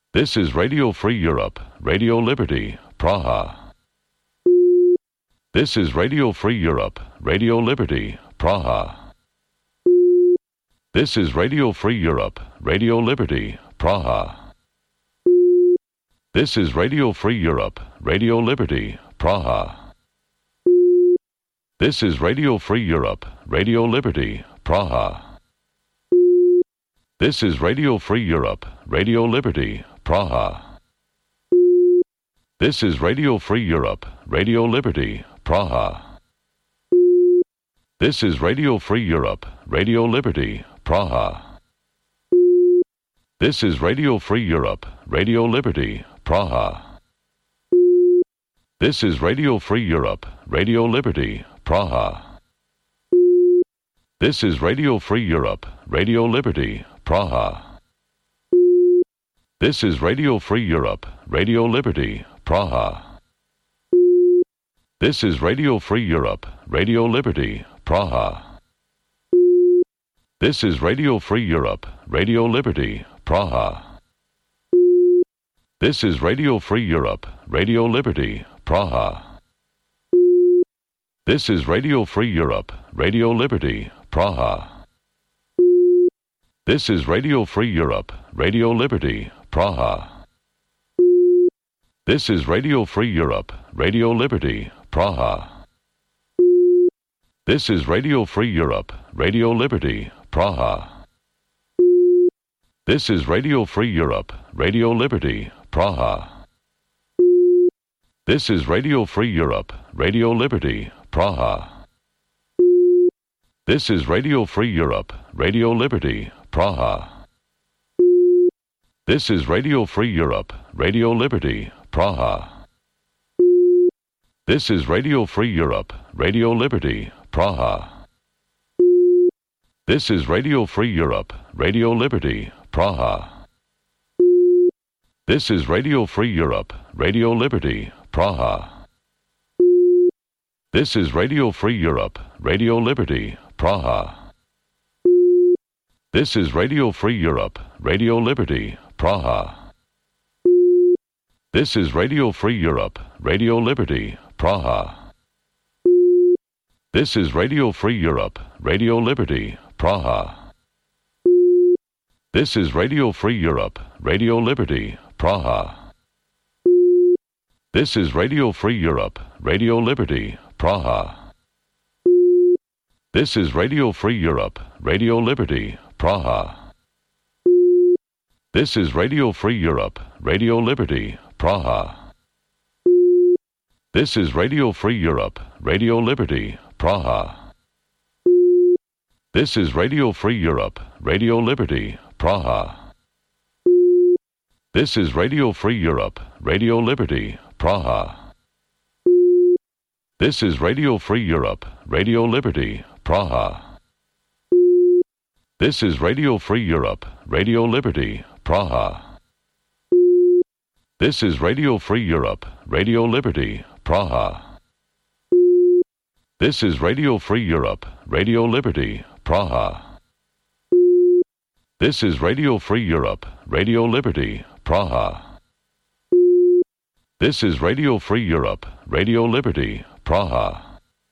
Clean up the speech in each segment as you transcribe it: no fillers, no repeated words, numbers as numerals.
This is Radio Free Europe, Radio Liberty, Praha. This is Radio Free Europe, Radio Liberty, Praha. This is Radio Free Europe, Radio Liberty, Praha. This is Radio Free Europe, Radio Liberty, Praha. This is Radio Free Europe, Radio Liberty, Praha. This is Radio Free Europe, Radio Liberty, Praha. This is Radio Free Europe, Radio Liberty, Praha. This is Radio Free Europe, Radio Liberty, Praha. This is Radio Free Europe, Radio Liberty, Praha. This is Radio Free Europe, Radio Liberty, Praha. This is Radio Free Europe, Radio Liberty, Praha. This is Radio Free Europe, Radio Liberty, Praha. This is Radio Free Europe, Radio Liberty, Praha. This is Radio Free Europe, Radio Liberty, Praha. This is Radio Free Europe, Radio Liberty, Praha. This is Radio Free Europe, Radio Liberty, Praha. This is Radio Free Europe, Radio Liberty, Praha. This is Radio Free Europe, Radio Liberty, Praha. This is Radio Free Europe, Radio Liberty, Praha. This is Radio Free Europe, Radio Liberty, Praha. This is Radio Free Europe, Radio Liberty, Praha. This is Radio Free Europe, Radio Liberty, Praha. This is Radio Free Europe, Radio Liberty, Praha. This is Radio Free Europe, Radio Liberty, Praha. This is Radio Free Europe, Radio Liberty, Praha. This is Radio Free Europe, Radio Liberty, Praha. This is Radio Free Europe, Radio Liberty, Praha. This is Radio Free Europe, Radio Liberty, Praha. This is Radio Free Europe, Radio Liberty, Praha. This is Radio Free Europe, Radio Liberty, Praha. This is Radio Free Europe, Radio Liberty, Praha. This is Radio Free Europe, Radio Liberty, Praha. This is Radio Free Europe, Radio Liberty, Praha. This is Radio Free Europe, Radio Liberty, Praha. This is Radio Free Europe, Radio Liberty, Praha. This is Radio Free Europe, Radio Liberty, Praha. This is Radio Free Europe, Radio Liberty, Praha. This is Radio Free Europe, Radio Liberty, Praha. This is Radio Free Europe, Radio Liberty, Praha. This is Radio Free Europe, Radio Liberty, Praha. This is Radio Free Europe, Radio Liberty, Praha. This is Radio Free Europe, Radio Liberty, Praha. This is Radio Free Europe, Radio Liberty, Praha.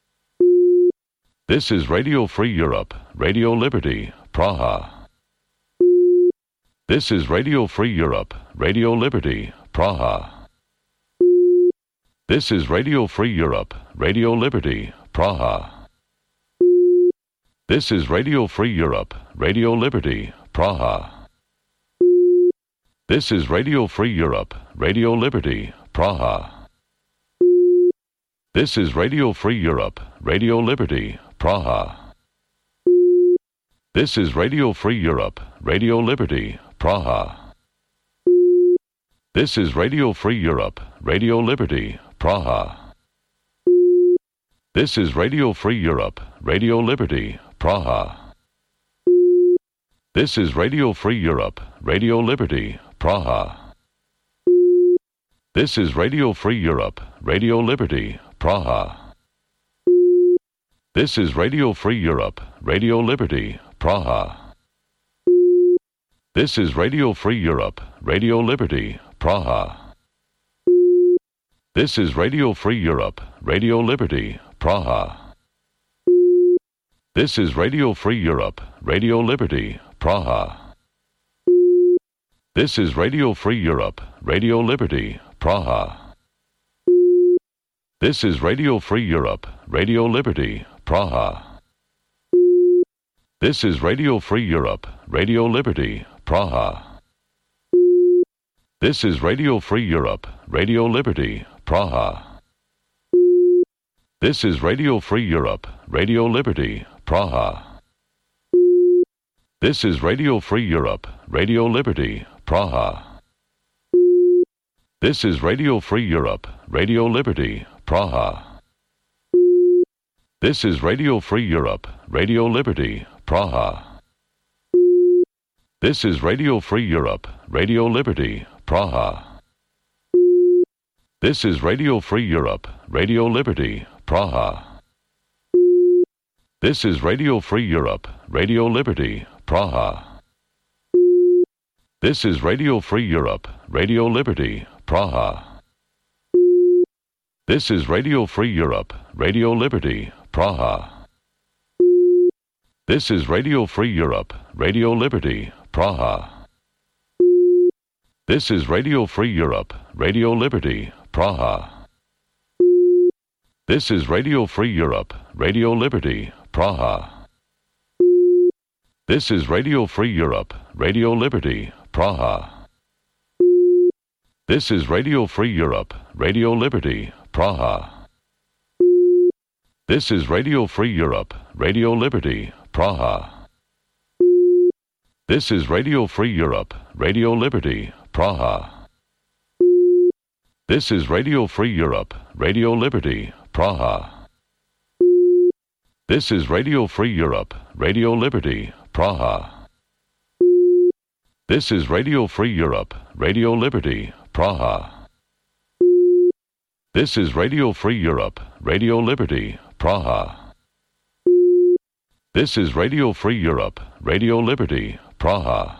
This is Radio Free Europe, Radio Liberty, Praha. This is Radio Free Europe, Radio Liberty, Praha. This is Radio Free Europe, Radio Liberty, Praha. This is Radio Free Europe, Radio Liberty, Praha. This is Radio Free Europe, Radio Liberty, Praha. This is Radio Free Europe, Radio Liberty, Praha. This is Radio Free Europe, Radio Liberty, Praha. This is Radio Free Europe, Radio Liberty, Praha. This is Radio Free Europe, Radio Liberty, Praha. This is Radio Free Europe, Radio Liberty, Praha. This is Radio Free Europe, Radio Liberty, Praha. This is Radio Free Europe, Radio Liberty, Praha. This is Radio Free Europe, Radio Liberty, Praha. This is Radio Free Europe, Radio Liberty, Praha. This is Radio Free Europe, Radio Liberty, Praha. This is Radio Free Europe, Radio Liberty, Praha. This is Radio Free Europe, Radio Liberty, Praha. This is Radio Free Europe, Radio Liberty, Praha. This is Radio Free Europe, Radio Liberty, Praha. This is Radio Free Europe, Radio Liberty, Praha. This is Radio Free Europe, Radio Liberty, Praha. This is Radio Free Europe, Radio Liberty, Praha. This is Radio Free Europe, Radio Liberty, Praha. This is Radio Free Europe, Radio Liberty, Praha. This is Radio Free Europe, Radio Liberty, Praha. This is Radio Free Europe, Radio Liberty, Praha. This is Radio Free Europe, Radio Liberty, Praha. This is Radio Free Europe, Radio Liberty, Praha. This is Radio Free Europe, Radio Liberty, Praha. This is Radio Free Europe, Radio Liberty, Praha. This is Radio Free Europe, Radio Liberty, Praha. This is Radio Free Europe, Radio Liberty, Praha. This is Radio Free Europe, Radio Liberty, Praha. This is Radio Free Europe, Radio Liberty, Praha. This is Radio Free Europe, Radio Liberty, Praha. This is Radio Free Europe, Radio Liberty, Praha. This is Radio Free Europe, Radio Liberty, Praha. This is Radio Free Europe, Radio Liberty, Praha. This is Radio Free Europe, Radio Liberty, Praha. This is Radio Free Europe, Radio Liberty, Praha.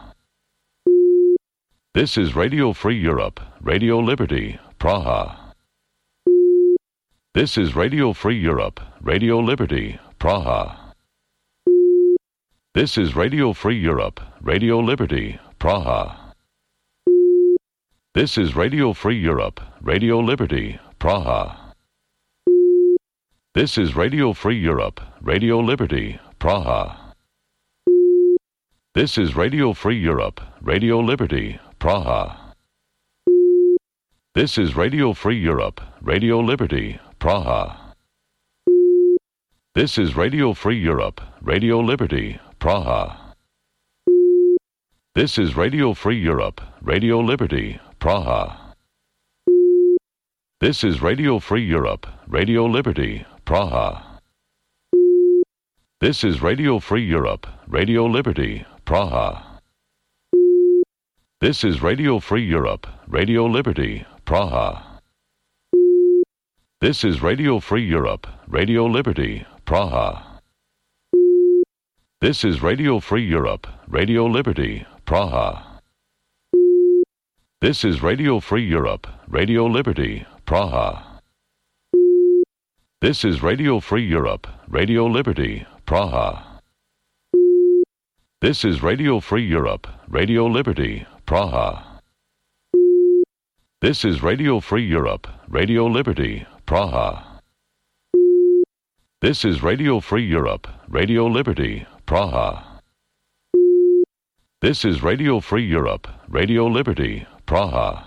This is Radio Free Europe, Radio Liberty, Praha. This is Radio Free Europe, Radio Liberty, Praha. This is Radio Free Europe, Radio Liberty, Praha. This is Radio Free Europe, Radio Liberty, Praha. This is Radio Free Europe, Radio Liberty, Praha. This is Radio Free Europe, Radio Liberty, Praha. This is Radio Free Europe, Radio Liberty, Praha. This is Radio Free Europe, Radio Liberty, Praha. This is Radio Free Europe, Radio Liberty, Praha. This is Radio Free Europe, Radio Liberty, Praha. This is Radio Free Europe, Radio Liberty, Praha. This is Radio Free Europe, Radio Liberty, Praha. This is Radio Free Europe, Radio Liberty, Praha. This is Radio Free Europe, Radio Liberty, Praha. This is Radio Free Europe, Radio Liberty, Praha. This is Radio Free Europe, Radio Liberty, Praha. This is Radio Free Europe, Radio Liberty, Praha. This is Radio Free Europe, Radio Liberty, Praha. This is Radio Free Europe, Radio Liberty, Praha. This is Radio Free Europe, Radio Liberty, Praha.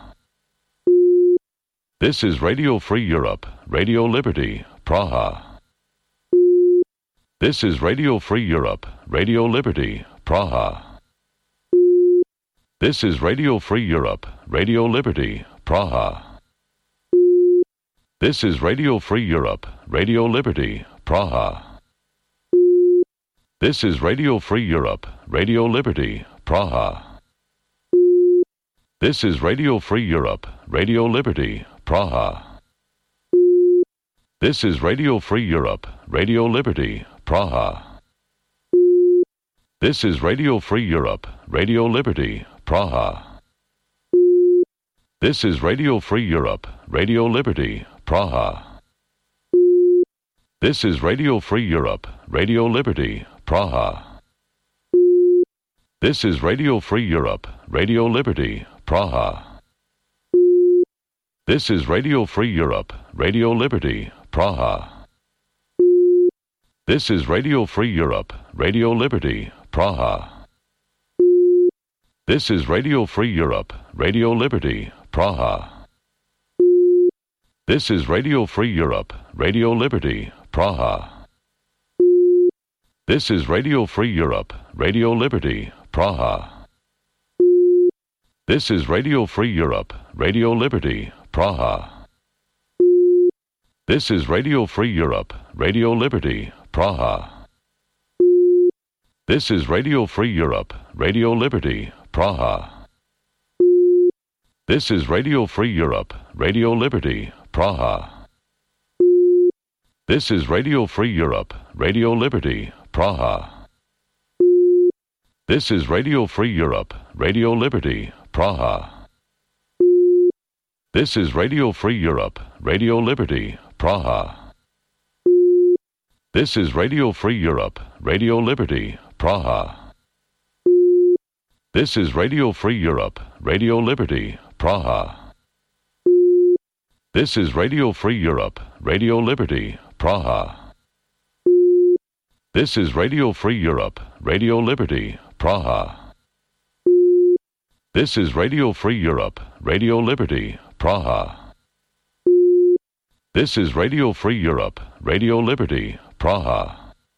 This is Radio Free Europe, Radio Liberty, Praha. This is Radio Free Europe, Radio Liberty, Praha. This is Radio Free Europe, Radio Liberty, Praha. This is Radio Free Europe, Radio Liberty, Praha. This is Radio Free Europe, Radio Liberty, Praha. This is Radio Free Europe, Radio Liberty, Praha. This is Radio Free Europe, Radio Liberty, Praha. This is Radio Free Europe, Radio Liberty, Praha. This is Radio Free Europe, Radio Liberty, Praha. This is Radio Free Europe, Radio Liberty, Praha. This is Radio Free Europe, Radio Liberty, Praha. This is Radio Free Europe, Radio Liberty, Praha. This is Radio Free Europe, Radio Liberty, Praha. This is Radio Free Europe, Radio Liberty, Praha. This is Radio Free Europe, Radio Liberty, Praha. This is Radio Free Europe, Radio Liberty, Praha. This is Radio Free Europe, Radio Liberty, Praha. This is Radio Free Europe, Radio Liberty, Praha. This is Radio Free Europe, Radio Liberty, Praha. This is Radio Free Europe, Radio Liberty, Praha. This is Radio Free Europe, Radio Liberty, Praha. This is Radio Free Europe, Radio Liberty, Praha. This is Radio Free Europe, Radio Liberty, Praha. This is Radio Free Europe, Radio Liberty, Praha. This is Radio Free Europe, Radio Liberty, Praha. This is Radio Free Europe, Radio Liberty, Praha. This is Radio Free Europe, Radio Liberty, Praha. This is Radio Free Europe, Radio Liberty, Praha. This is Radio Free Europe, Radio Liberty, Praha.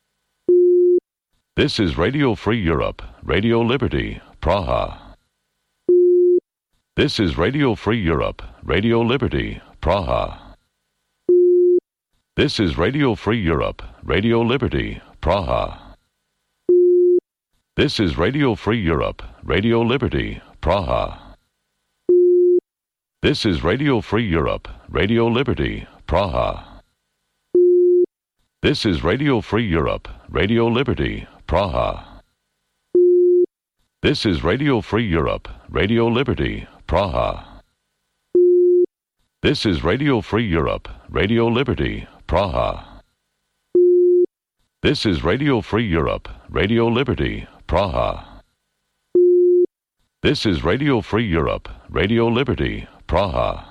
This is Radio Free Europe, Radio Liberty, Praha. This is Radio Free Europe, Radio Liberty, Praha. This is Radio Free Europe, Radio Liberty, Praha. This is Radio Free Europe, Radio Liberty, Praha. This is Radio Free Europe, Radio Liberty, Praha. This is Radio Free Europe, Radio Liberty, Praha. This is Radio Free Europe, Radio Liberty, Praha. This is Radio Free Europe, Radio Liberty, Praha. This is Radio Free Europe, Radio Liberty, Praha. This is Radio Free Europe, Radio Liberty, Praha.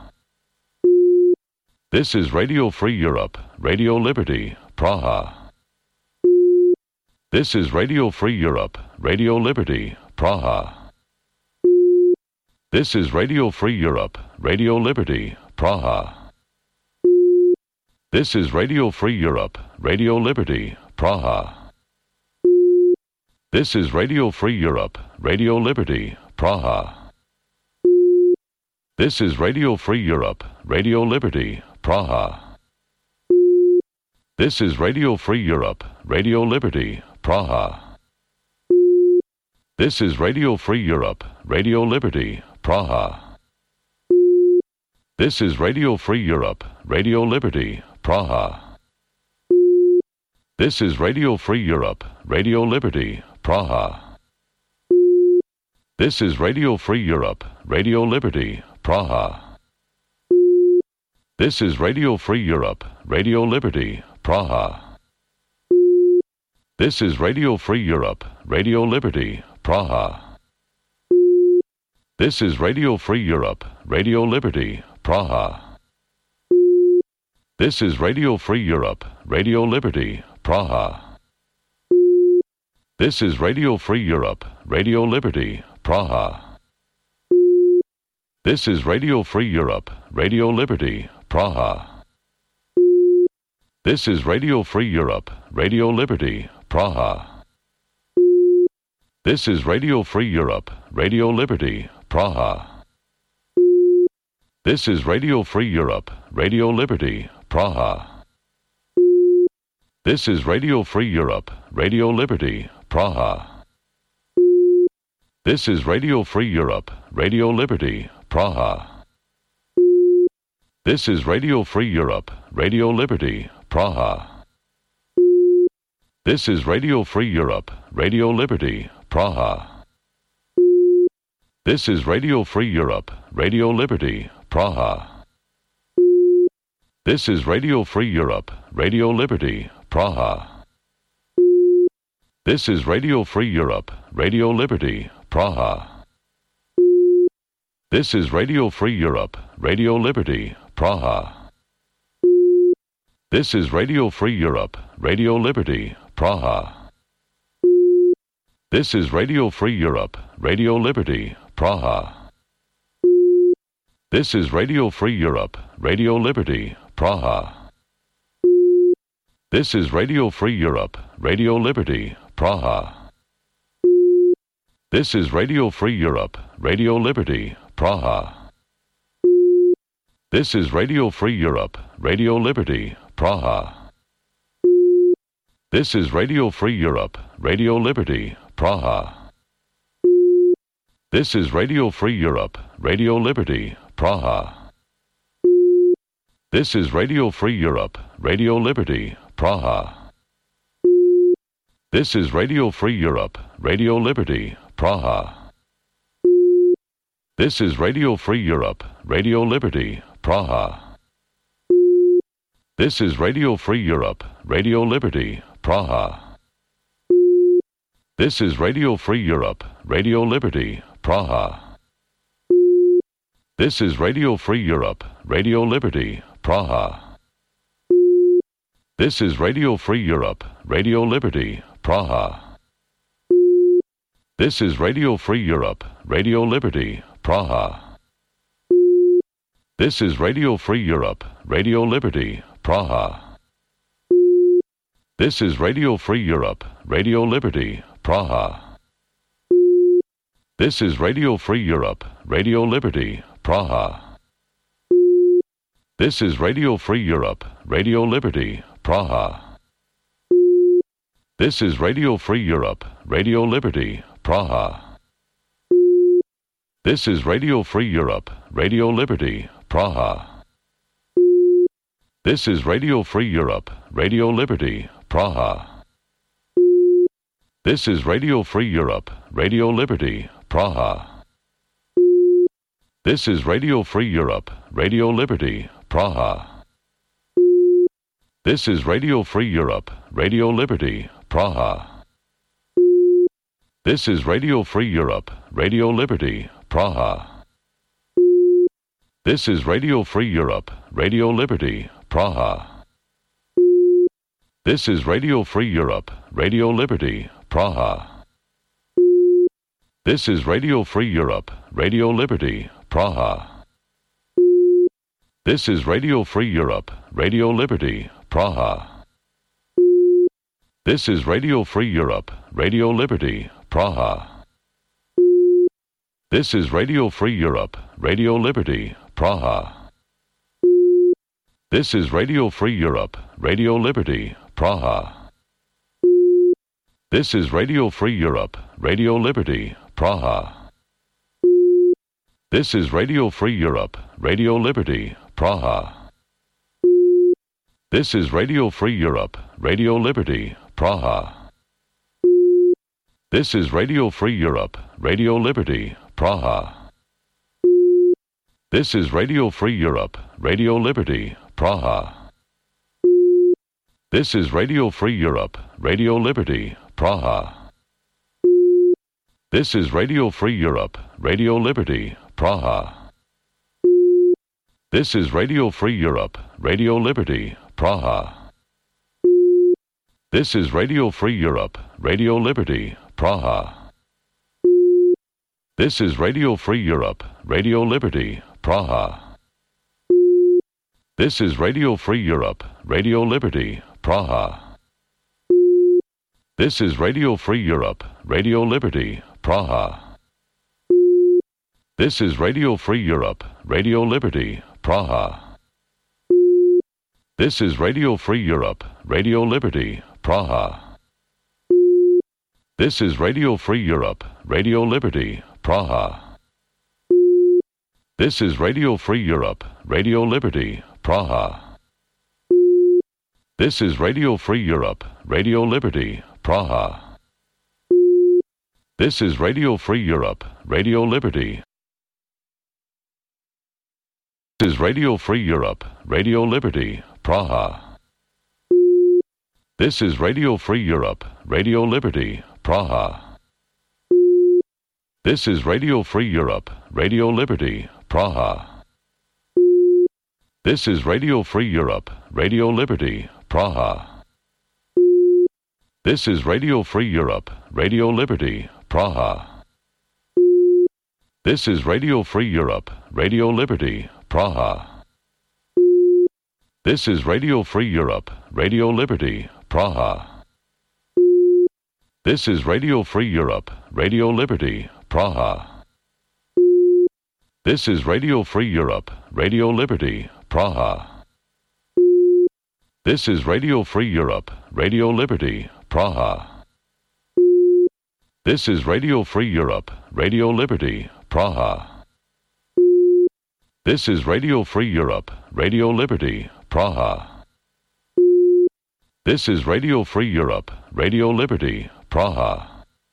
This is Radio Free Europe, Radio Liberty, Praha. This is Radio Free Europe, Radio Liberty, Praha. This is Radio Free Europe, Radio Liberty, Praha. This is Radio Free Europe, Radio Liberty, Praha. This is Radio Free Europe, Radio Liberty, Praha. This is Radio Free Europe, Radio Liberty, Praha. This is Radio Free Europe, Radio Liberty, Praha. This is Radio Free Europe, Radio Liberty, Praha. This is Radio Free Europe, Radio Liberty, Praha. This is Radio Free Europe, Radio Liberty, Praha. This is Radio Free Europe, Radio Liberty, Praha. This is Radio Free Europe, Radio Liberty, Praha. This is Radio Free Europe, Radio Liberty, Praha. This is Radio Free Europe, Radio Liberty, Praha. This is Radio Free Europe, Radio Liberty, Praha. This is Radio Free Europe, Radio Liberty, Praha. This is Radio Free Europe, Radio Liberty, Praha. This is Radio Free Europe, Radio Liberty, Praha. This is Radio Free Europe, Radio Liberty, Praha. This is Radio Free Europe, Radio Liberty, Praha. This is Radio Free Europe, Radio Liberty, Praha. This is Radio Free Europe, Radio Liberty, Praha. This is Radio Free Europe, Radio Liberty, Praha. This is Radio Free Europe, Radio Liberty, Praha. This is Radio Free Europe, Radio Liberty, Praha. This is Radio Free Europe, Radio Liberty, Praha. This is Radio Free Europe, Radio Liberty, Praha. This is Radio Free Europe, Radio Liberty, Praha. This is Radio Free Europe, Radio Liberty, Praha. This is Radio Free Europe, Radio Liberty, Praha. This is Radio Free Europe, Radio Liberty, Praha. This is Radio Free Europe, Radio Liberty, Praha. This is Radio Free Europe, Radio Liberty, Praha. This is Radio Free Europe, Radio Liberty, Praha. This is Radio Free Europe, Radio Liberty, Praha. This is Radio Free Europe, Radio Liberty, Praha. This is Radio Free Europe, Radio Liberty, Praha. This is Radio Free Europe, Radio Liberty, Praha. This is Radio Free Europe, Radio Liberty, Praha. This is Radio Free Europe, Radio Liberty, Praha. This is Radio Free Europe, Radio Liberty, Praha. This is Radio Free Europe, Radio Liberty, Praha. This is Radio Free Europe, Radio Liberty, Praha. This is Radio Free Europe, Radio Liberty, Praha. This is Radio Free Europe, Radio Liberty, Praha. This is Radio Free Europe, Radio Liberty, Praha. This is Radio Free Europe, Radio Liberty, Praha. This is Radio Free Europe, Radio Liberty, Praha. This is Radio Free Europe, Radio Liberty, Praha. This is Radio Free Europe, Radio Liberty, Praha. This is Radio Free Europe, Radio Liberty, Praha. This is Radio Free Europe, Radio Liberty, Praha. This is Radio Free Europe, Radio Liberty, Praha. This is Radio Free Europe, Radio Liberty, Praha. This is Radio Free Europe, Radio Liberty, Praha. This is Radio Free Europe, Radio Liberty, Praha. This is Radio Free Europe, Radio Liberty, Praha. This is Radio Free Europe, Radio Liberty, Praha. This is Radio Free Europe, Radio Liberty, Praha. This is Radio Free Europe, Radio Liberty, Praha. This is Radio Free Europe, Radio Liberty, Praha. This is Radio Free Europe, Radio Liberty, Praha. This is Radio Free Europe, Radio Liberty, Praha. This is Radio Free Europe, Radio Liberty, Praha. This is Radio Free Europe, Radio Liberty, Praha. This is Radio Free Europe, Radio Liberty, Praha. This is Radio Free Europe, Radio Liberty, Praha. This is Radio Free Europe, Radio Liberty, Praha. This is Radio Free Europe, Radio Liberty, Praha. This is Radio Free Europe, Radio Liberty, Praha. This is Radio Free Europe, Radio Liberty, Praha. This is Radio Free Europe, Radio Liberty, Praha. This is Radio Free Europe, Radio Liberty, Praha. This is Radio Free Europe, Radio Liberty, Praha. This is Radio Free Europe, Radio Liberty, Praha. This is Radio Free Europe, Radio Liberty, Praha. This is Radio Free Europe, Radio Liberty, Praha. This is Radio Free Europe, Radio Liberty, Praha. This is Radio Free Europe, Radio Liberty, Praha. This is Radio Free Europe, Radio Liberty. This is Radio Free Europe, Radio Liberty, Praha. This is Radio Free Europe, Radio Liberty, Praha. This is Radio Free Europe, Radio Liberty, Praha. This is Radio Free Europe, Radio Liberty, Praha. This is Radio Free Europe, Radio Liberty, Praha. This is Radio Free Europe, Radio Liberty, Praha. This is Radio Free Europe, Radio Liberty, Praha. This is Radio Free Europe, Radio Liberty, Praha. This is Radio Free Europe, Radio Liberty, Praha. This is Radio Free Europe, Radio Liberty, Praha. This is Radio Free Europe, Radio Liberty, Praha. This is Radio Free Europe, Radio Liberty, Praha. This is Radio Free Europe, Radio Liberty, Praha.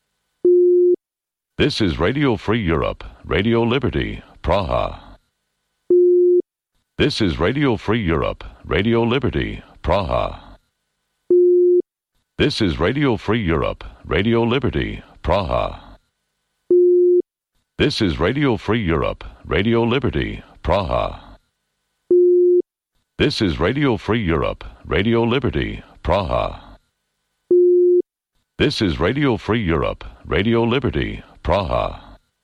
This is Radio Free Europe, Radio Liberty, Praha. This is Radio Free Europe, Radio Liberty, Praha. This is Radio Free Europe, Radio Liberty, Praha. This is Radio Free Europe, Radio Liberty, Praha. This is Radio Free Europe, Radio Liberty, Praha. This is Radio Free Europe, Radio Liberty, Praha.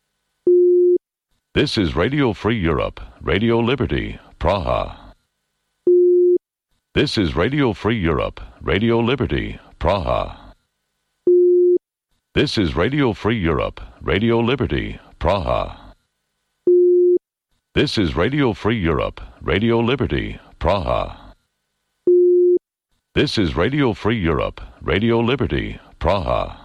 This is Radio Free Europe, Radio Liberty, Praha. This is Radio Free Europe, Radio Liberty, Praha. This is Radio Free Europe, Radio Liberty, Praha. This is Radio Free Europe, Radio Liberty, Praha. This is Radio Free Europe, Radio Liberty, Praha.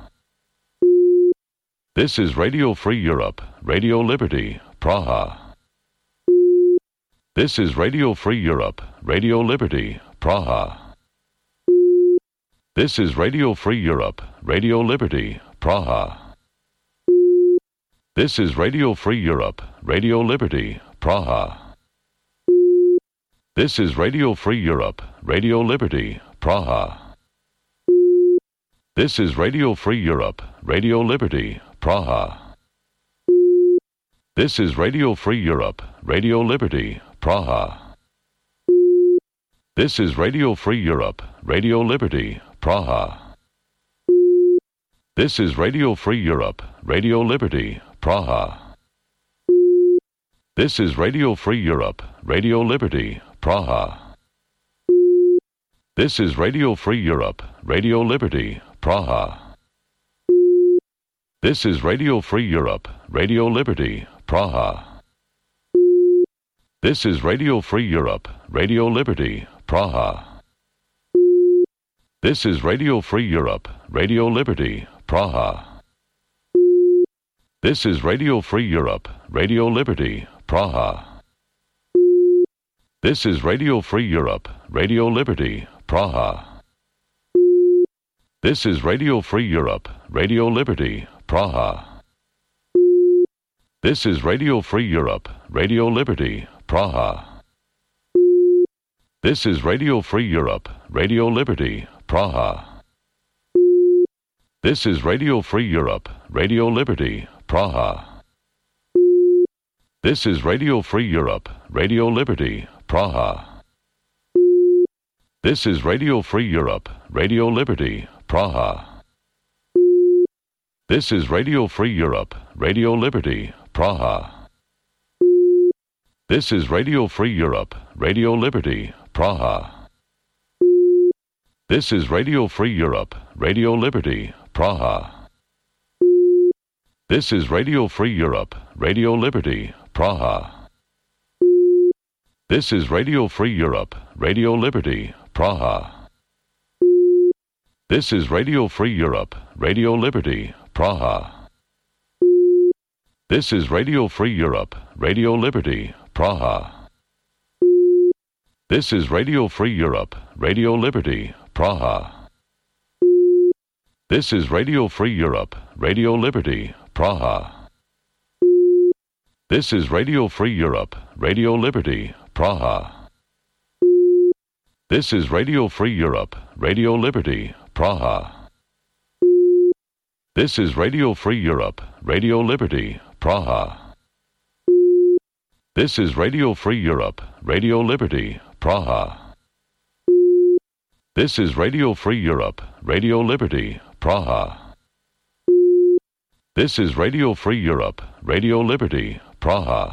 This is Radio Free Europe, Radio Liberty, Praha. This is Radio Free Europe, Radio Liberty, Praha. This is Radio Free Europe, Radio Liberty, Praha. This is Radio Free Europe, Radio Liberty, Praha. This is Radio Free Europe, Radio Liberty, Praha. This is Radio Free Europe, Radio Liberty, Praha. This is Radio Free Europe, Radio Liberty, Praha. This is Radio Free Europe, Radio Liberty, Praha. This is Radio Free Europe, Radio Liberty, Praha. This is Radio Free Europe, Radio Liberty, Praha. This is Radio Free Europe, Radio Liberty, Praha. This is Radio Free Europe, Radio Liberty, Praha. This is Radio Free Europe, Radio Liberty, Praha. This is Radio Free Europe, Radio Liberty, Praha. This is Radio Free Europe, Radio Liberty, Praha. This is Radio Free Europe, Radio Liberty, Praha. This is Radio Free Europe, Radio Liberty, Praha. This is Radio Free Europe, Radio Liberty, Praha. This is Radio Free Europe, Radio Liberty, Praha. This is Radio Free Europe, Radio Liberty, Praha. This is Radio Free Europe, Radio Liberty, Praha. This is Radio Free Europe, Radio Liberty, Praha. This is Radio Free Europe, Radio Liberty, Praha. This is Radio Free Europe, Radio Liberty, Praha. This is Radio Free Europe, Radio Liberty, Praha. This is Radio Free Europe, Radio Liberty, Praha. This is Radio Free Europe, Radio Liberty, Praha. This is Radio Free Europe, Radio Liberty, Praha. This is Radio Free Europe, Radio Liberty, Praha. This is Radio Free Europe, Radio Liberty, Praha. This is Radio Free Europe, Radio Liberty, Praha. This is Radio Free Europe, Radio Liberty, Praha. This is Radio Free Europe, Radio Liberty, Praha. This is Radio Free Europe, Radio Liberty, Praha. This is Radio Free Europe, Radio Liberty, Praha. This is Radio Free Europe, Radio Liberty, Praha. This is Radio Free Europe, Radio Liberty, Praha.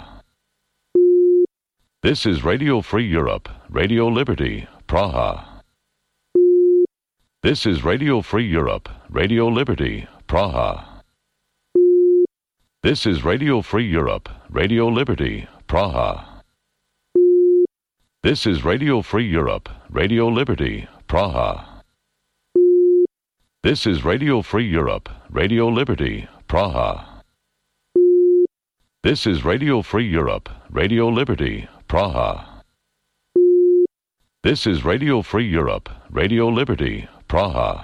This is Radio Free Europe, Radio Liberty, Praha. This is Radio Free Europe, Radio Liberty, Praha. This is Radio Free Europe, Radio Liberty, Praha. This is Radio Free Europe, Radio Liberty, Praha. This is Radio Free Europe, Radio Liberty, Praha. This is Radio Free Europe, Radio Liberty, Praha. This is Radio Free Europe, Radio Liberty, Praha.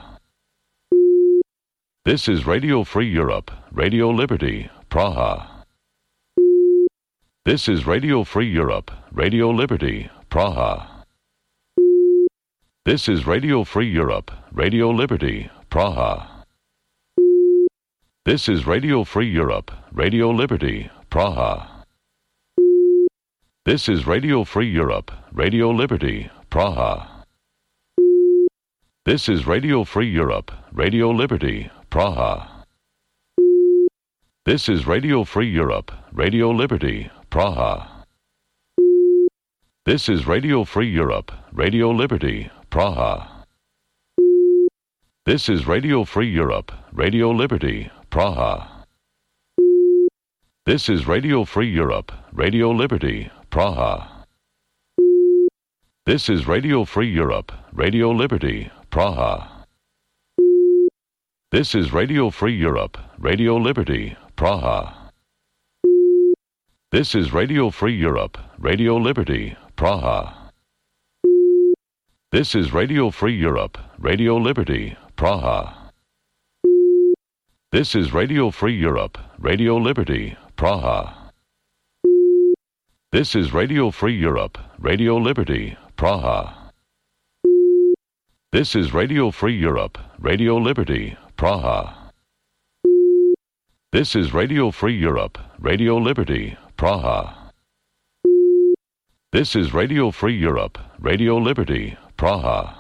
This is Radio Free Europe, Radio Liberty, Praha. This is Radio Free Europe, Radio Liberty, Praha. This is Radio Free Europe, Radio Liberty, Praha. This is Radio Free Europe, Radio Liberty, Praha. This is Radio Free Europe, Radio Liberty, Praha. This is Radio Free Europe, Radio Liberty, Praha. This is Radio Free Europe, Radio Liberty, Praha. This is Radio Free Europe, Radio Liberty, Praha. This is Radio Free Europe, Radio Liberty, Praha. This is Radio Free Europe, Radio Liberty, Praha. This is Radio Free Europe, Radio Liberty, Praha. This is Radio Free Europe, Radio Liberty, Praha. This is Radio Free Europe, Radio Liberty, Praha. This is Radio Free Europe, Radio Liberty, Praha. This is Radio Free Europe, Radio Liberty, Praha. This is Radio Free Europe, Radio Liberty, Praha. This is Radio Free Europe, Radio Liberty, Praha. This is Radio Free Europe, Radio Liberty, Praha. This is Radio Free Europe, Radio Liberty, Praha.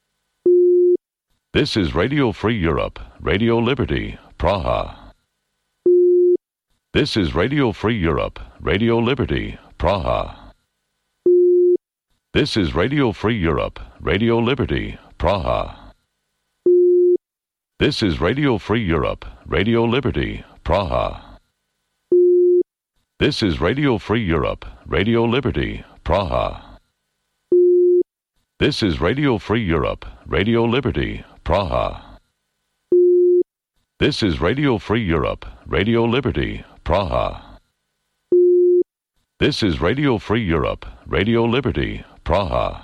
This is Radio Free Europe, Radio Liberty, Praha. This is Radio Free Europe, Radio Liberty, Praha. This is Radio Free Europe, Radio Liberty, Praha. This is Radio Free Europe, Radio Liberty, Praha. This is Radio Free Europe, Radio Liberty, Praha. This is Radio Free Europe, Radio Liberty, Praha. This is Radio Free Europe, Radio Liberty, Praha. This is Radio Free Europe, Radio Liberty, Praha.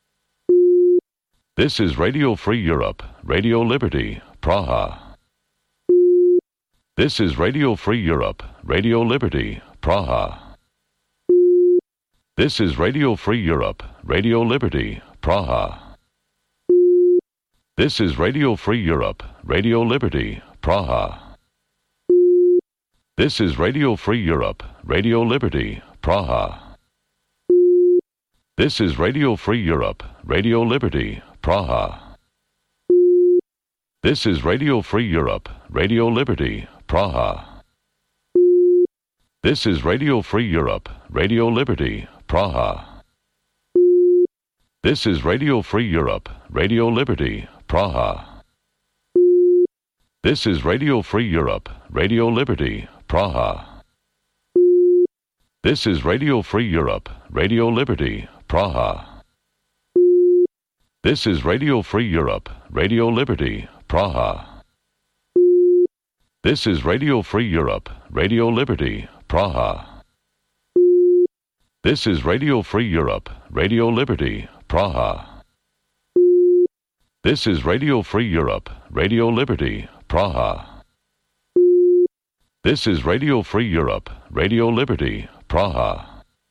This is Radio Free Europe, Radio Liberty, Praha. This is Radio Free Europe, Radio Liberty, Praha. This is Radio Free Europe, Radio Liberty, Praha. This is Radio Free Europe, Radio Liberty, Praha. This is Radio Free Europe, Radio Liberty, Praha. This is Radio Free Europe, Radio Liberty, Praha. This is Radio Free Europe, Radio Liberty, Praha. This is Radio Free Europe, Radio Liberty, Praha. This is Radio Free Europe, Radio Liberty, Praha. This is Radio Free Europe, Radio Liberty, Praha. This is Radio Free Europe, Radio Liberty, Praha. This is Radio Free Europe, Radio Liberty, Praha. This is Radio Free Europe, Radio Liberty, Praha. This is Radio Free Europe, Radio Liberty, Praha. This is Radio Free Europe, Radio Liberty, Praha. This is Radio Free Europe, Radio Liberty, Praha.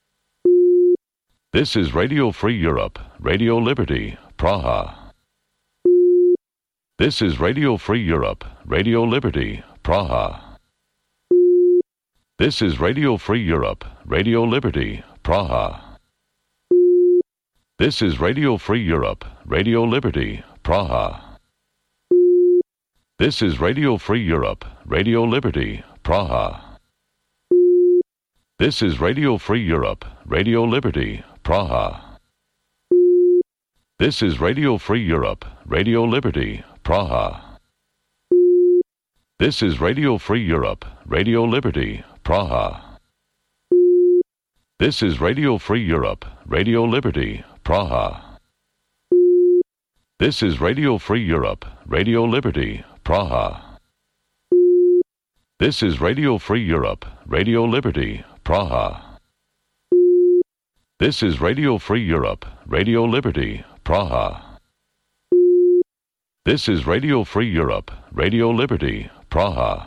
This is Radio Free Europe, Radio Liberty, Praha. This is Radio Free Europe, Radio Liberty, Praha. This is Radio Free Europe, Radio Liberty, Praha. This is Radio Free Europe, Radio Liberty, Praha. This is Radio Free Europe, Radio Liberty, Praha. This is Radio Free Europe, Radio Liberty, Praha. This is Radio Free Europe, Radio Liberty, Praha. This is Radio Free Europe, Radio Liberty, Praha. This is Radio Free Europe, Radio Liberty, Praha. This is Radio Free Europe, Radio Liberty, Praha. This is Radio Free Europe, Radio Liberty, Praha. This is Radio Free Europe, Radio Liberty, Praha. This is Radio Free Europe, Radio Liberty, Praha.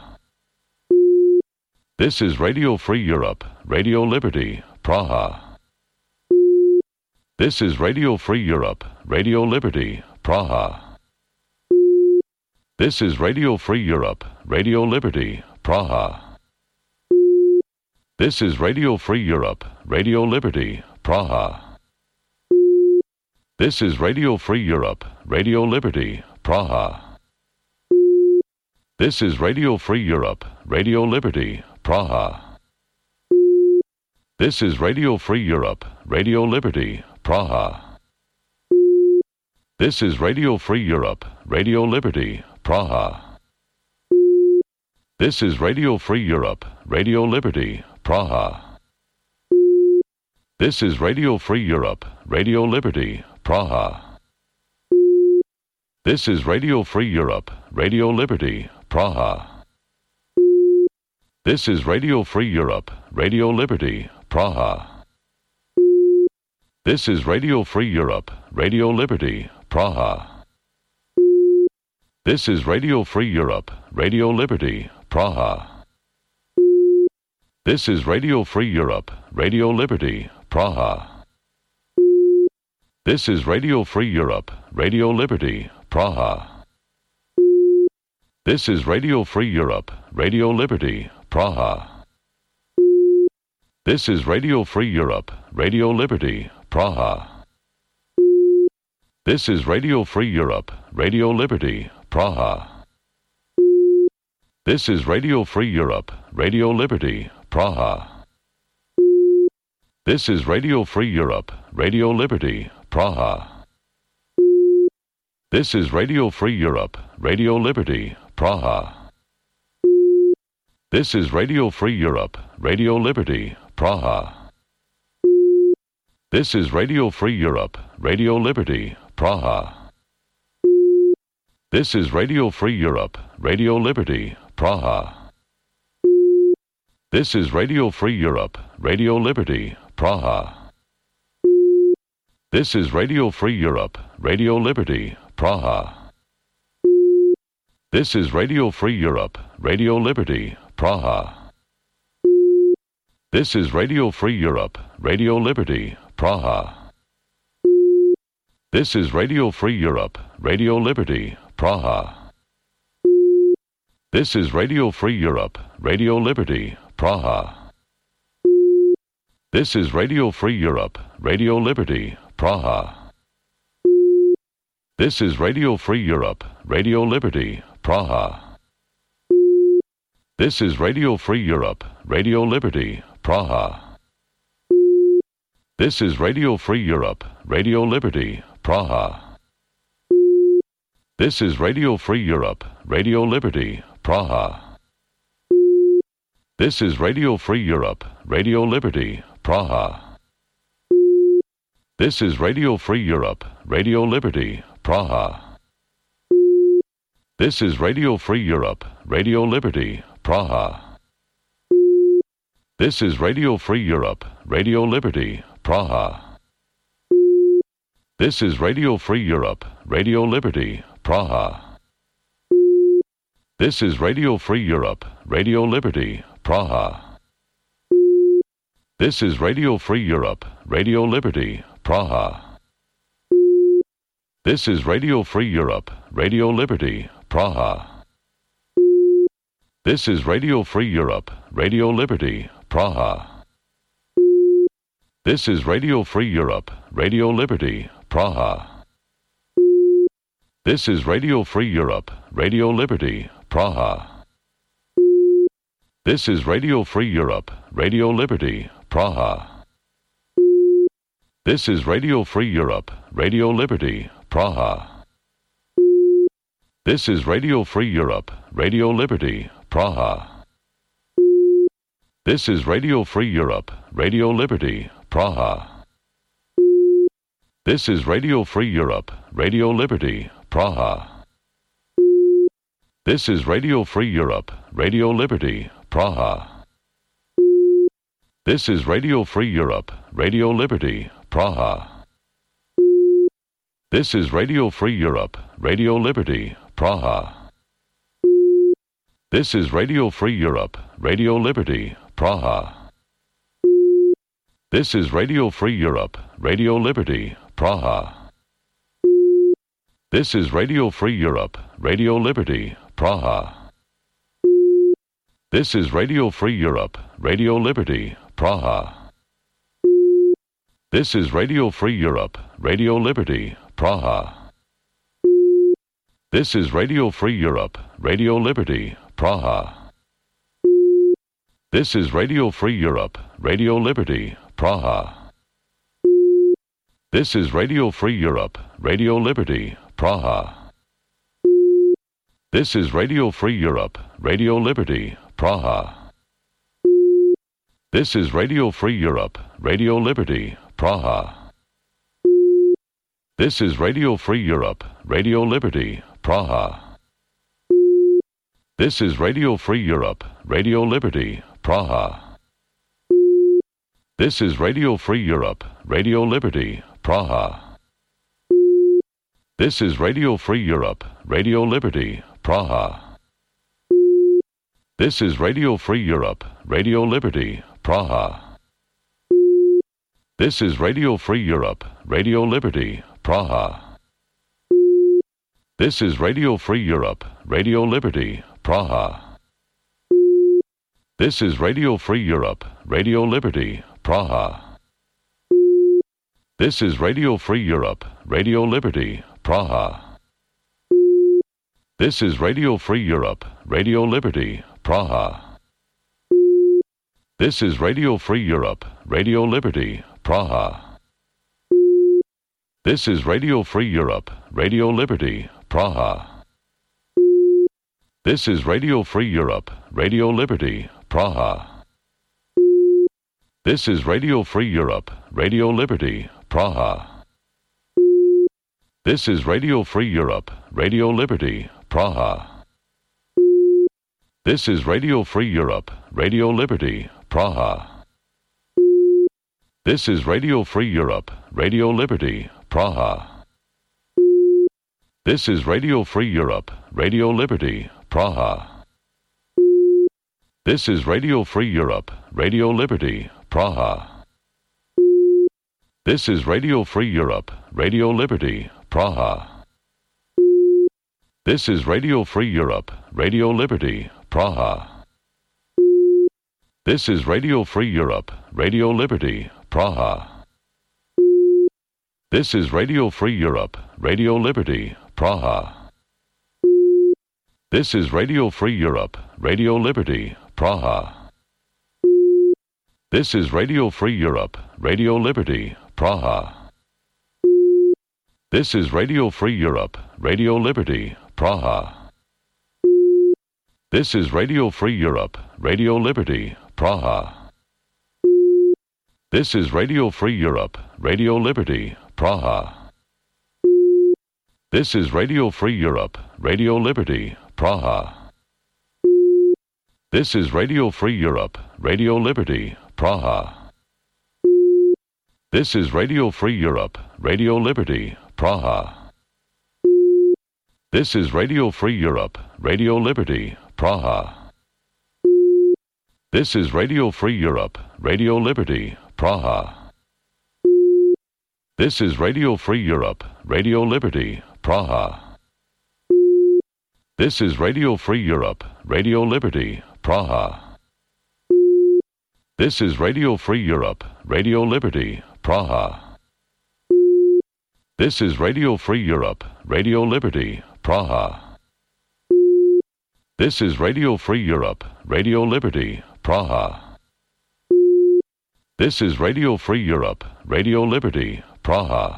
This is Radio Free Europe, Radio Liberty, Praha. This is Radio Free Europe, Radio Liberty, Praha. This is Radio Free Europe, Radio Liberty, Praha. This is Radio Free Europe, Radio Liberty, Praha. This is Radio Free Europe, Radio Liberty, Praha. This is Radio Free Europe, Radio Liberty, Praha. This is Radio Free Europe, Radio Liberty, Praha. This is Radio Free Europe, Radio Liberty, Praha. This is Radio Free Europe, Radio Liberty, Praha. This is Radio Free Europe, Radio Liberty, Praha. This is Radio Free Europe, Radio Liberty, Praha. This is Radio Free Europe, Radio Liberty, Praha. This is Radio Free Europe, Radio Liberty, Praha. This is Radio Free Europe, Radio Liberty, Praha. This is Radio Free Europe, Radio Liberty, Praha. This is Radio Free Europe, Radio Liberty, Praha. This is Radio Free Europe, Radio Liberty, Praha. This is Radio Free Europe, Radio Liberty, Praha. This is Radio Free Europe, Radio Liberty, Praha. This is Radio Free Europe, Radio Liberty, Praha. This is Radio Free Europe, Radio Liberty, Praha. This is Radio Free Europe, Radio Liberty, Praha. This is Radio Free Europe, Radio Liberty, Praha. This is Radio Free Europe, Radio Liberty, Praha. This is Radio Free Europe, Radio Liberty, Praha. This is Radio Free Europe, Radio Liberty, Praha. This is Radio Free Europe, Radio Liberty, Praha. This is Radio Free Europe, Radio Liberty, Praha. This is Radio Free Europe, Radio Liberty, Praha. This is Radio Free Europe, Radio Liberty, Praha. This is Radio Free Europe, Radio Liberty, Praha. This is Radio Free Europe, Radio Liberty, Praha. This is Radio Free Europe, Radio Liberty, Praha. This is Radio Free Europe, Radio Liberty, Praha. This is Radio Free Europe, Radio Liberty, Praha. This is Radio Free Europe, Radio Liberty, Praha. This is Radio Free Europe, Radio Liberty, Praha. This is Radio Free Europe, Radio Liberty, Praha. This is Radio Free Europe, Radio Liberty, Praha. This is Radio Free Europe, Radio Liberty, Praha. This is Radio Free Europe, Radio Liberty, Praha. This is Radio Free Europe, Radio Liberty, Praha. This is Radio Free Europe, Radio Liberty, Praha. This is Radio Free Europe, Radio Liberty, Praha. This is Radio Free Europe, Radio Liberty, Praha. This is Radio Free Europe, Radio Liberty, Praha. This is Radio Free Europe, Radio Liberty, Praha. This is Radio Free Europe, Radio Liberty, Praha. This is Radio Free Europe, Radio Liberty, Praha. This is Radio Free Europe, Radio Liberty, Praha. This is Radio Free Europe, Radio Liberty, Praha. This is Radio Free Europe, Radio Liberty, Praha. This is Radio Free Europe, Radio Liberty, Praha. This is Radio Free Europe, Radio Liberty, Praha. This is Radio Free Europe, Radio Liberty, Praha. This is Radio Free Europe, Radio Liberty, Praha. This is Radio Free Europe, Radio Liberty, Praha. This is Radio Free Europe, Radio Liberty, Praha. This is Radio Free Europe, Radio Liberty, Praha. This is Radio Free Europe, Radio Liberty, Praha. This is Radio Free Europe, Radio Liberty, Praha. This is Radio Free Europe, Radio Liberty, Praha. This is Radio Free Europe, Radio Liberty, Praha. This is Radio Free Europe, Radio Liberty, Praha. This is Radio Free Europe, Radio Liberty, Praha. This is Radio Free Europe, Radio Liberty, Praha. This is Radio Free Europe, Radio Liberty, Praha. This is Radio Free Europe, Radio Liberty, Praha. This is Radio Free Europe, Radio Liberty, Praha. This is Radio Free Europe, Radio Liberty, Praha. This is Radio Free Europe, Radio Liberty, Praha. This is Radio Free Europe, Radio Liberty, Praha. This is Radio Free Europe, Radio Liberty, Praha. This is Radio Free Europe, Radio Liberty, Praha. This is Radio Free Europe, Radio Liberty, Praha. This is Radio Free Europe, Radio Liberty, Praha. This is Radio Free Europe, Radio Liberty, Praha. This is Radio Free Europe, Radio Liberty, Praha. This is Radio Free Europe, Radio Liberty, Praha. This is Radio Free Europe, Radio Liberty, Praha. This is Radio Free Europe, Radio Liberty, Praha. This is Radio Free Europe, Radio Liberty, Praha. This is Radio Free Europe, Radio Liberty, Praha. This is Radio Free Europe, Radio Liberty, Praha. This is Radio Free Europe, Radio Liberty, Praha. This is Radio Free Europe, Radio Liberty, Praha. This is Radio Free Europe, Radio Liberty, Praha. This is Radio Free Europe, Radio Liberty, Praha. This is Radio Free Europe, Radio Liberty, Praha. This is Radio Free Europe, Radio Liberty, Praha. This is Radio Free Europe, Radio Liberty, Praha. This is Radio Free Europe, Radio Liberty, Praha. This is Radio Free Europe, Radio Liberty, Praha. This is Radio Free Europe, Radio Liberty, Praha. This is Radio Free Europe, Radio Liberty, Praha. This is Radio Free Europe, Radio Liberty, Praha. This is Radio Free Europe, Radio Liberty, Praha. This is Radio Free Europe, Radio Liberty, Praha. This is Radio Free Europe, Radio Liberty, Praha. This is Radio Free Europe, Radio Liberty, Praha. This is Radio Free Europe, Radio Liberty, Praha. This is Radio Free Europe, Radio Liberty, Praha. This is Radio Free Europe, Radio Liberty, Praha. This is Radio Free Europe, Radio Liberty, Praha.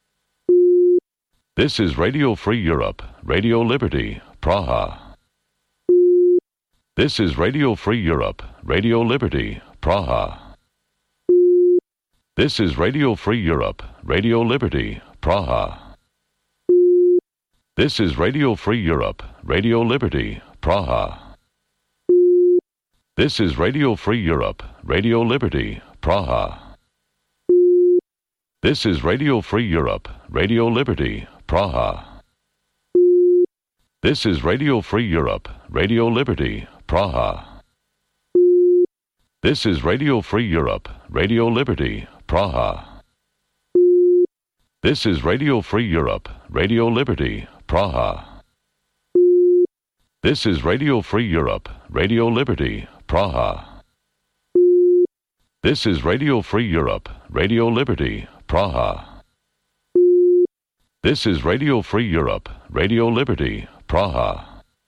This is Radio Free Europe, Radio Liberty, Praha. This is Radio Free Europe, Radio Liberty, Praha. This is Radio Free Europe, Radio Liberty, Praha. This is Radio Free Europe, Radio Liberty, Praha. This is Radio Free Europe, Radio Liberty, Praha. This is Radio Free Europe, Radio Liberty, Praha. This is Radio Free Europe, Radio Liberty, Praha. This is Radio Free Europe, Radio Liberty, Praha. This is Radio Free Europe, Radio Liberty, Praha. This is Radio Free Europe, Radio Liberty, Praha. This is Radio Free Europe, Radio Liberty, Praha. This is Radio Free Europe, Radio Liberty, Praha.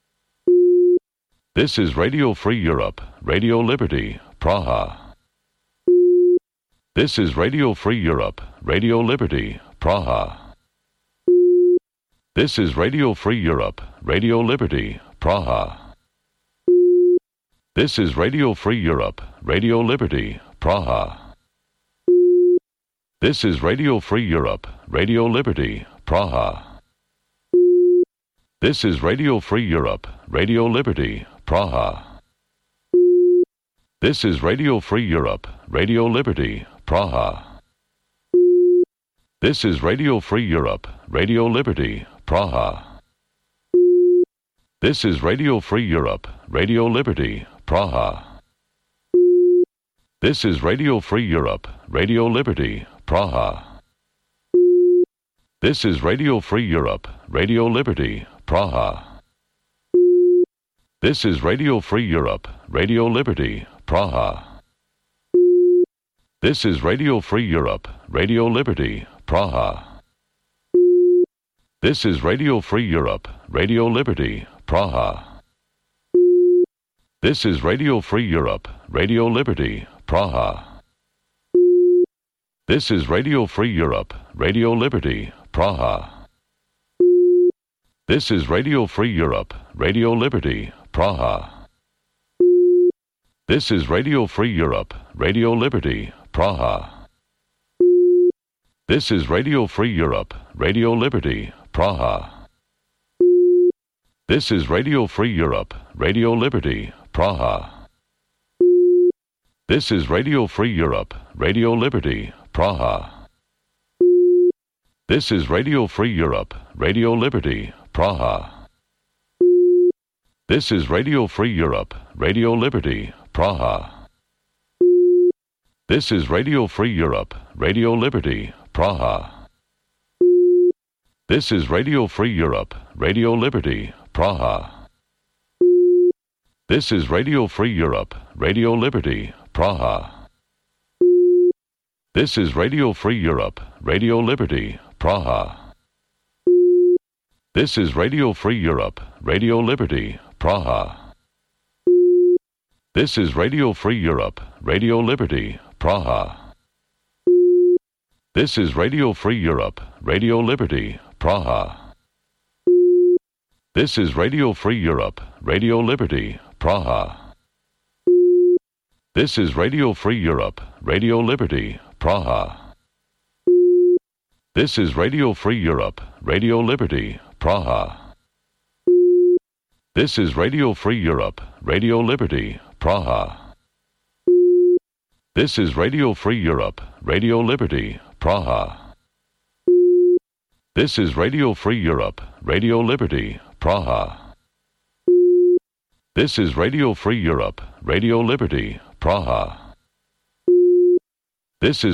This is Radio Free Europe, Radio Liberty, Praha. This is Radio Free Europe, Radio Liberty, Praha. This is Radio Free Europe, Radio Liberty, Praha. This is Radio Free Europe, Radio Liberty, Praha. This is Radio Free Europe, Radio Liberty, Praha. This is Radio Free Europe, Radio Liberty, Praha. This is Radio Free Europe, Radio Liberty, Praha. This is Radio Free Europe, Radio Liberty, Praha. This is Radio Free Europe, Radio Liberty, Praha. This is Radio Free Europe, Radio Liberty, Praha. This is Radio Free Europe, Radio Liberty, Praha. This is Radio Free Europe, Radio Liberty, Praha. This is Radio Free Europe, Radio Liberty, Praha. This is Radio Free Europe, Radio Liberty, Praha. This is Radio Free Europe, Radio Liberty, Praha. This is Radio Free Europe, Radio Liberty, Praha. This is Radio Free Europe, Radio Liberty, Praha. This is Radio Free Europe, Radio Liberty, Praha. This is Radio Free Europe, Radio Liberty, Praha. This is Radio Free Europe, Radio Liberty, Praha. This is Radio Free Europe, Radio Liberty, Praha. This is Radio Free Europe, Radio Liberty, Praha. This is Radio Free Europe, Radio Liberty, Praha. This is Radio Free Europe, Radio Liberty, Praha. This is Radio Free Europe, Radio Liberty, Praha. This is Radio Free Europe, Radio Liberty, Praha. This is Radio Free Europe, Radio Liberty, Praha. This is Radio Free Europe, Radio Liberty, Praha. This is Radio Free Europe, Radio Liberty, Praha. This is Radio Free Europe, Radio Liberty, Praha. This is Radio Free Europe, Radio Liberty, Praha. This is Radio Free Europe, Radio Liberty, Praha. This is Radio Free Europe, Radio Liberty, Praha. This is Radio Free Europe, Radio Liberty, Praha. This is Radio Free Europe, Radio Liberty, Praha. This is Radio Free Europe, Radio Liberty, Praha. This is Radio Free Europe, Radio Liberty, Praha. This is